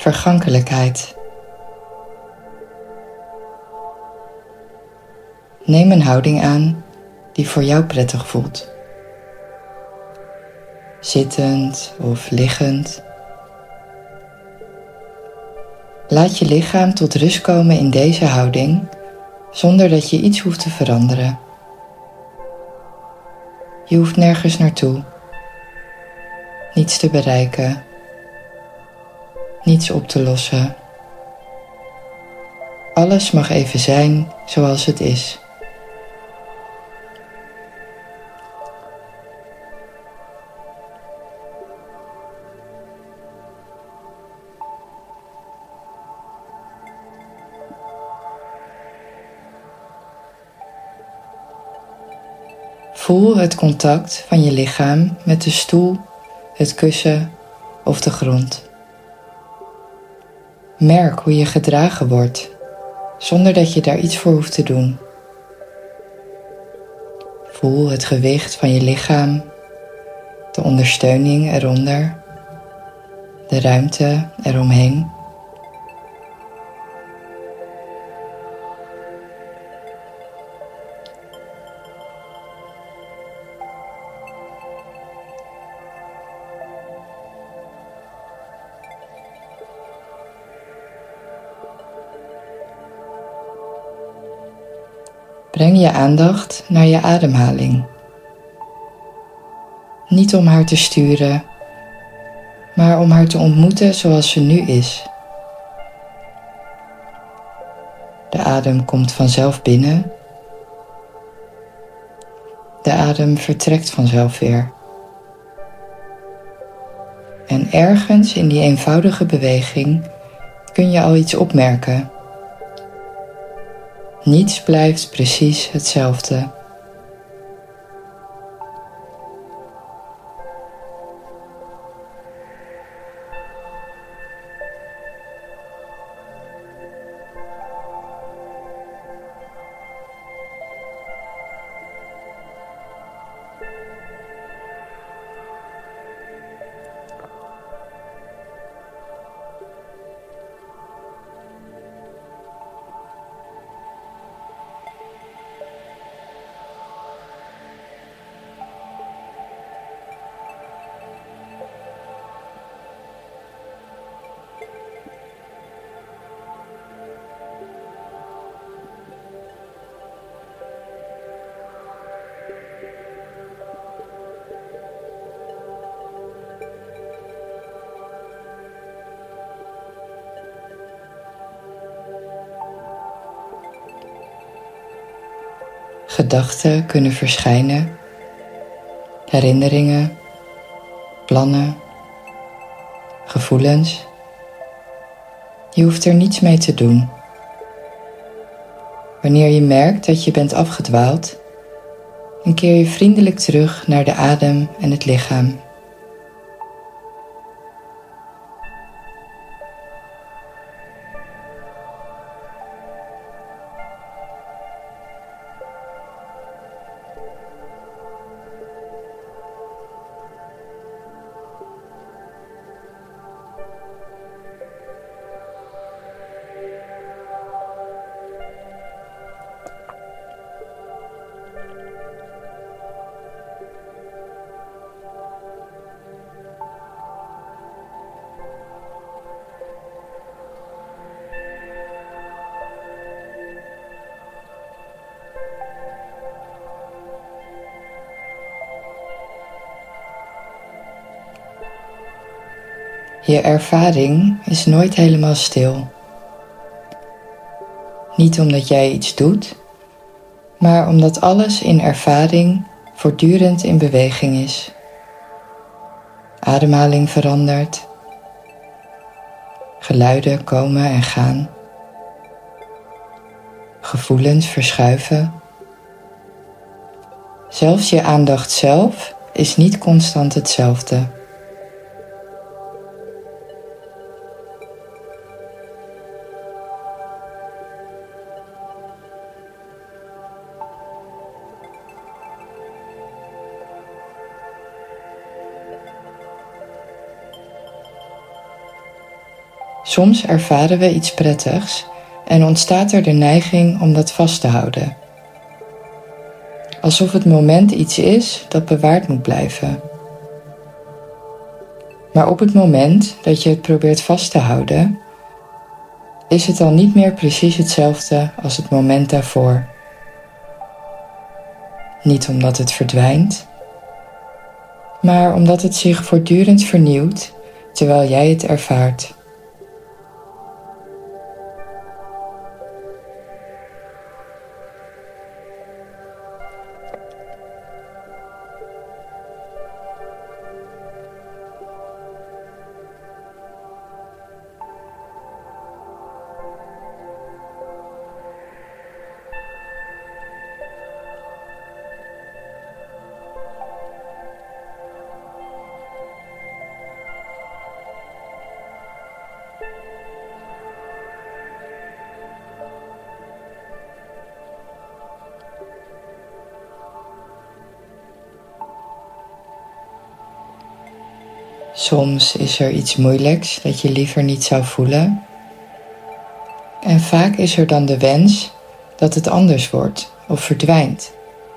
vergankelijkheid. Neem een houding aan die voor jou prettig voelt. Zittend of liggend. Laat je lichaam tot rust komen in deze houding zonder dat je iets hoeft te veranderen. Je hoeft nergens naartoe, niets te bereiken, niets op te lossen. Alles mag even zijn zoals het is. Voel het contact van je lichaam met de stoel, het kussen of de grond. Merk hoe je gedragen wordt, zonder dat je daar iets voor hoeft te doen. Voel het gewicht van je lichaam, de ondersteuning eronder, de ruimte eromheen. Breng je aandacht naar je ademhaling. Niet om haar te sturen, maar om haar te ontmoeten zoals ze nu is. De adem komt vanzelf binnen. De adem vertrekt vanzelf weer. En ergens in die eenvoudige beweging kun je al iets opmerken. Niets blijft precies hetzelfde. Gedachten kunnen verschijnen, herinneringen, plannen, gevoelens. Je hoeft er niets mee te doen. Wanneer je merkt dat je bent afgedwaald, dan keer je vriendelijk terug naar de adem en het lichaam. Je ervaring is nooit helemaal stil. Niet omdat jij iets doet, maar omdat alles in ervaring voortdurend in beweging is. Ademhaling verandert. Geluiden komen en gaan. Gevoelens verschuiven. Zelfs je aandacht zelf is niet constant hetzelfde. Soms ervaren we iets prettigs en ontstaat er de neiging om dat vast te houden. Alsof het moment iets is dat bewaard moet blijven. Maar op het moment dat je het probeert vast te houden, is het al niet meer precies hetzelfde als het moment daarvoor. Niet omdat het verdwijnt, maar omdat het zich voortdurend vernieuwt terwijl jij het ervaart. Soms is er iets moeilijks dat je liever niet zou voelen. En vaak is er dan de wens dat het anders wordt of verdwijnt.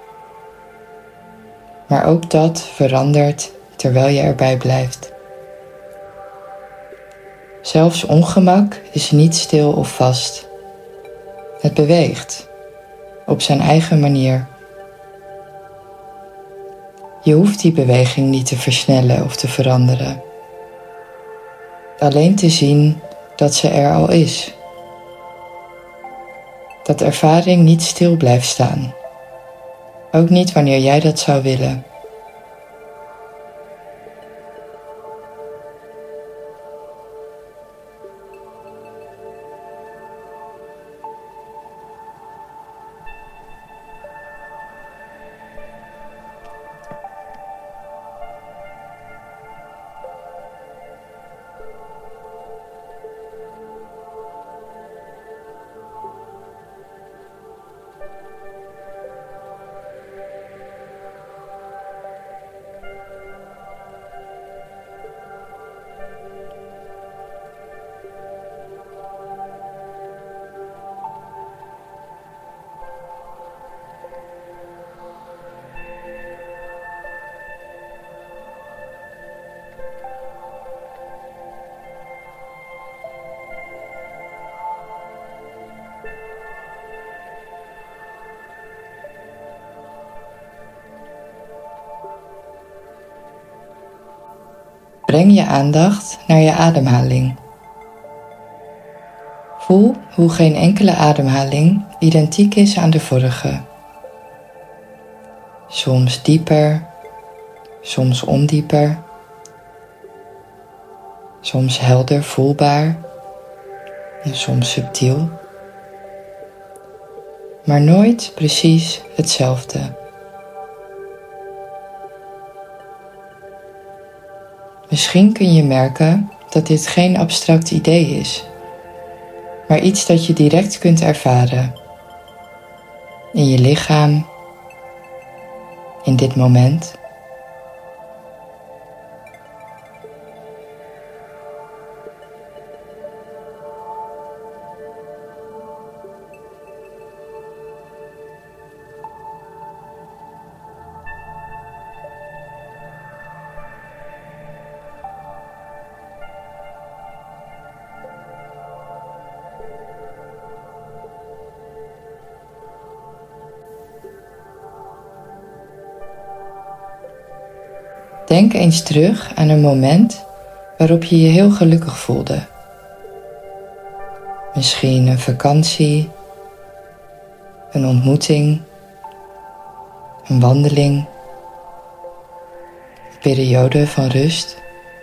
Maar ook dat verandert terwijl je erbij blijft. Zelfs ongemak is niet stil of vast. Het beweegt, op zijn eigen manier. Je hoeft die beweging niet te versnellen of te veranderen. Alleen te zien dat ze er al is. Dat ervaring niet stil blijft staan. Ook niet wanneer jij dat zou willen. Breng je aandacht naar je ademhaling. Voel hoe geen enkele ademhaling identiek is aan de vorige. Soms dieper, soms ondieper, soms helder voelbaar en soms subtiel, maar nooit precies hetzelfde. Misschien kun je merken dat dit geen abstract idee is, maar iets dat je direct kunt ervaren. In je lichaam, in dit moment. Denk eens terug aan een moment waarop je je heel gelukkig voelde. Misschien een vakantie, een ontmoeting, een wandeling, een periode van rust.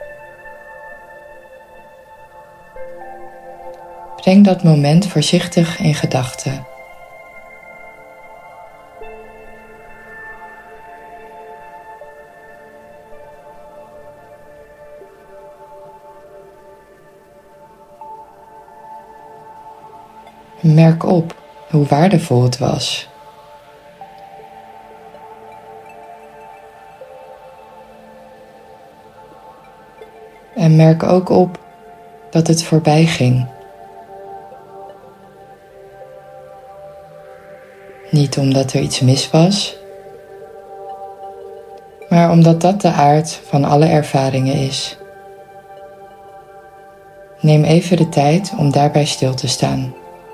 Breng dat moment voorzichtig in gedachten. Merk op hoe waardevol het was. En merk ook op dat het voorbij ging. Niet omdat er iets mis was, maar omdat dat de aard van alle ervaringen is. Neem even de tijd om daarbij stil te staan.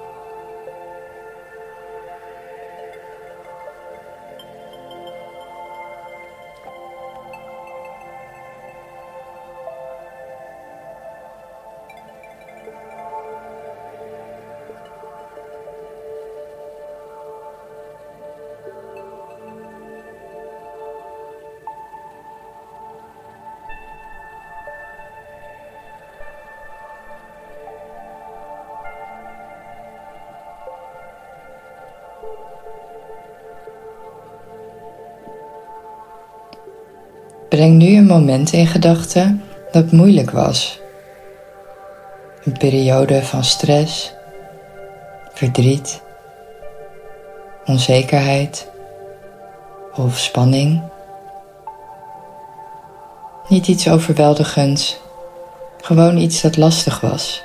Breng nu een moment in gedachten dat moeilijk was. Een periode van stress, verdriet, onzekerheid of spanning. Niet iets overweldigends, gewoon iets dat lastig was.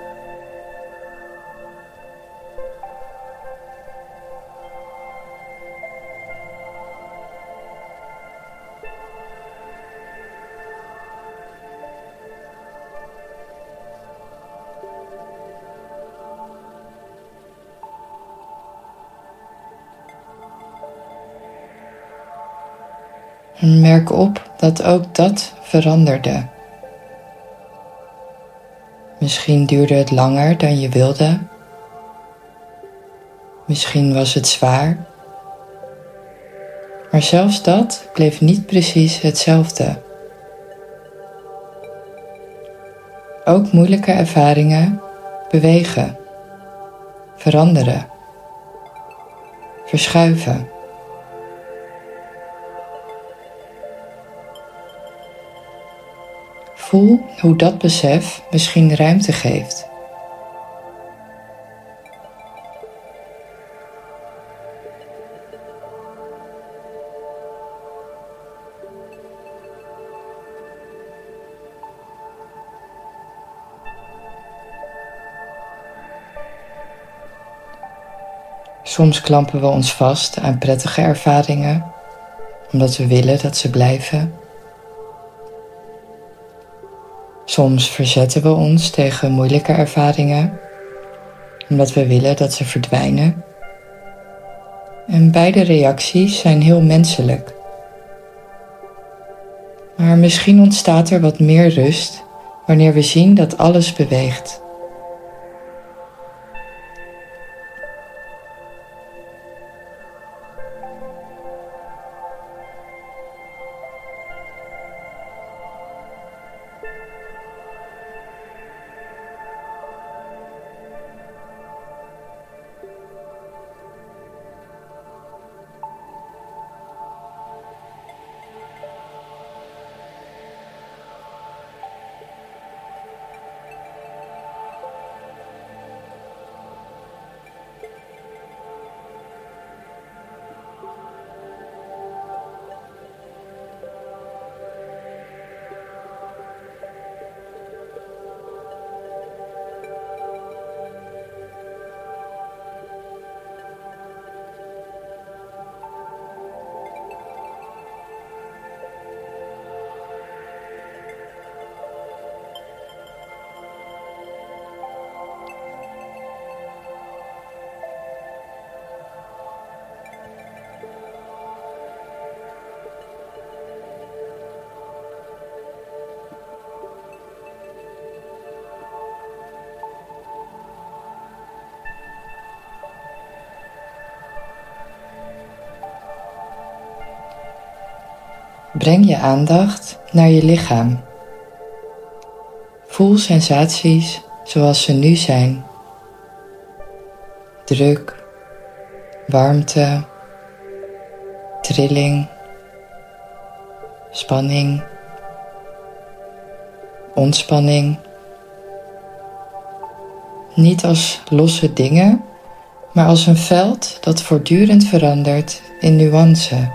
En merk op dat ook dat veranderde. Misschien duurde het langer dan je wilde. Misschien was het zwaar. Maar zelfs dat bleef niet precies hetzelfde. Ook moeilijke ervaringen bewegen, veranderen, verschuiven. Voel hoe dat besef misschien ruimte geeft. Soms klampen we ons vast aan prettige ervaringen, omdat we willen dat ze blijven. Soms verzetten we ons tegen moeilijke ervaringen, omdat we willen dat ze verdwijnen. En beide reacties zijn heel menselijk. Maar misschien ontstaat er wat meer rust wanneer we zien dat alles beweegt. Breng je aandacht naar je lichaam. Voel sensaties zoals ze nu zijn. Druk, warmte, trilling, spanning, ontspanning. Niet als losse dingen, maar als een veld dat voortdurend verandert in nuance.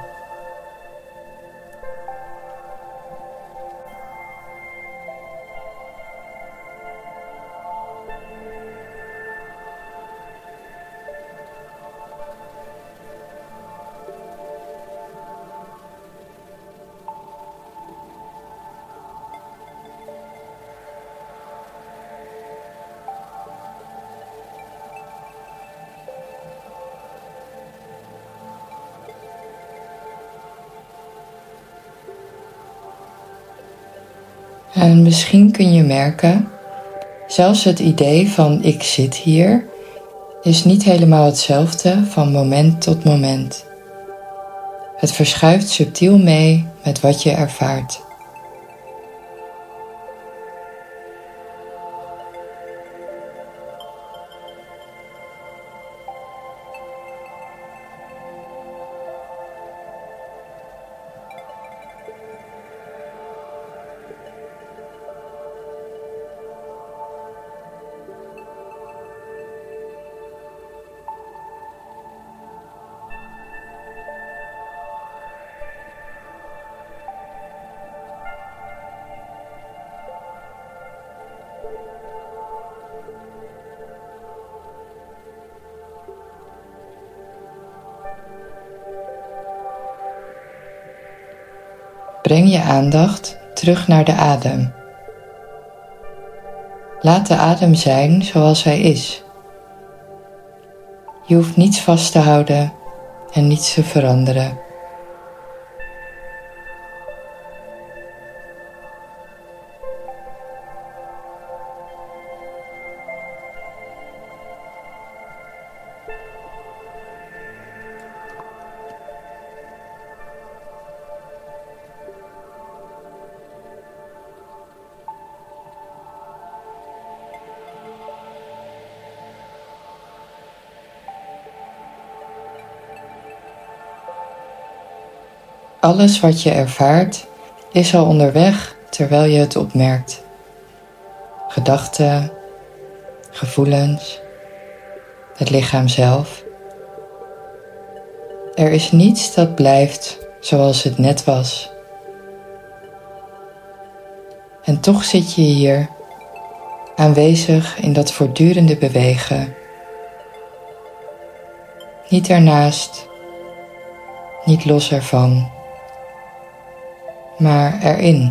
En misschien kun je merken, zelfs het idee van ik zit hier is niet helemaal hetzelfde van moment tot moment. Het verschuift subtiel mee met wat je ervaart. Breng je aandacht terug naar de adem. Laat de adem zijn zoals hij is. Je hoeft niets vast te houden en niets te veranderen. Alles wat je ervaart is al onderweg terwijl je het opmerkt. Gedachten, gevoelens, het lichaam zelf. Er is niets dat blijft zoals het net was. En toch zit je hier, aanwezig in dat voortdurende bewegen. Niet ernaast, niet los ervan, maar erin.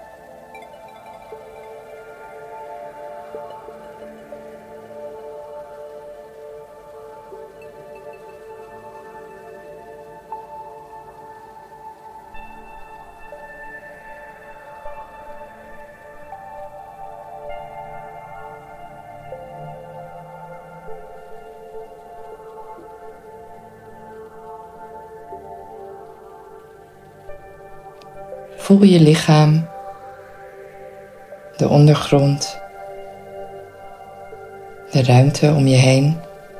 Voel je lichaam, de ondergrond, de ruimte om je heen,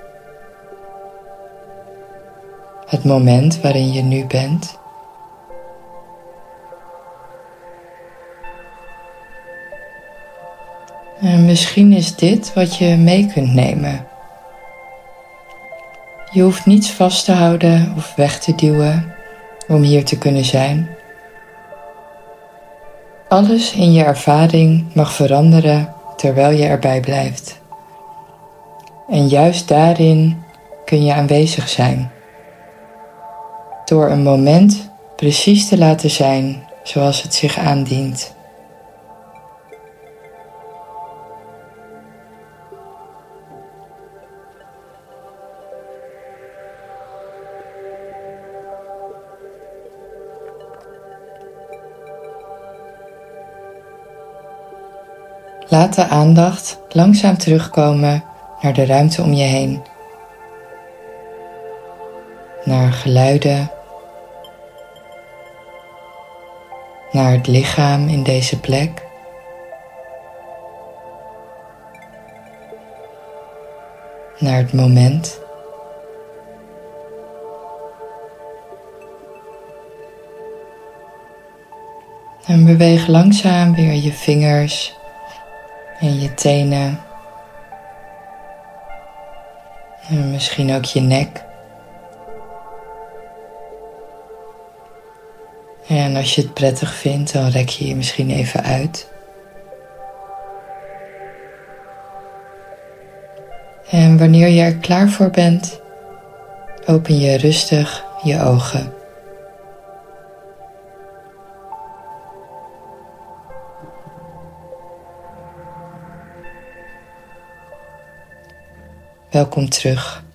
het moment waarin je nu bent. En misschien is dit wat je mee kunt nemen. Je hoeft niets vast te houden of weg te duwen om hier te kunnen zijn. Alles in je ervaring mag veranderen terwijl je erbij blijft. En juist daarin kun je aanwezig zijn. Door een moment precies te laten zijn zoals het zich aandient. Laat de aandacht langzaam terugkomen naar de ruimte om je heen. Naar geluiden. Naar het lichaam in deze plek. Naar het moment. En beweeg langzaam weer je vingers en je tenen. En misschien ook je nek. En als je het prettig vindt, dan rek je je misschien even uit. En wanneer je er klaar voor bent, open je rustig je ogen. Welkom terug.